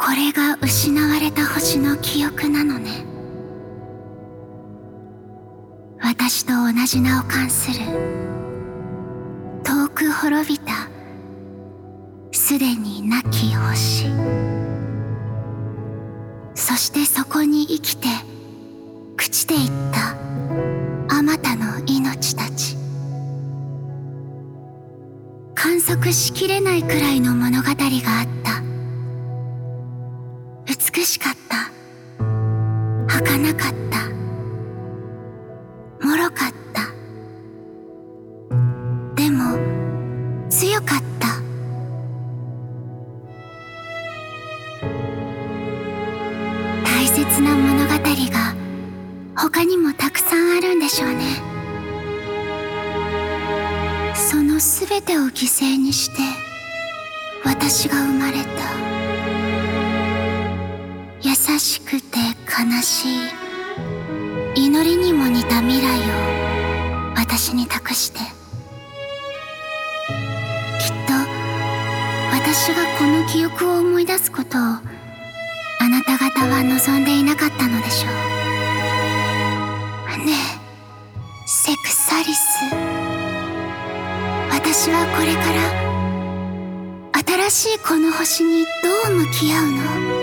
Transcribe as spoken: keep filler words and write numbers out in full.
これが失われた星の記憶なのね。私と同じ名を冠する遠く滅びたすでになき星。そしてそこに生きて朽ちていったあまたの命たち。観測しきれないくらいの物語があった。美しかった、儚かった、脆かった。でも強かった。大切な物語が他にもたくさんあるんでしょうね。そのすべてを犠牲にして私が生まれた。優しくて悲しい祈りにも似た未来を私に託して、きっと私がこの記憶を思い出すことをあなた方は望んでいなかったのでしょう。ねえ、セクサリス。私はこれから新しいこの星にどう向き合うの？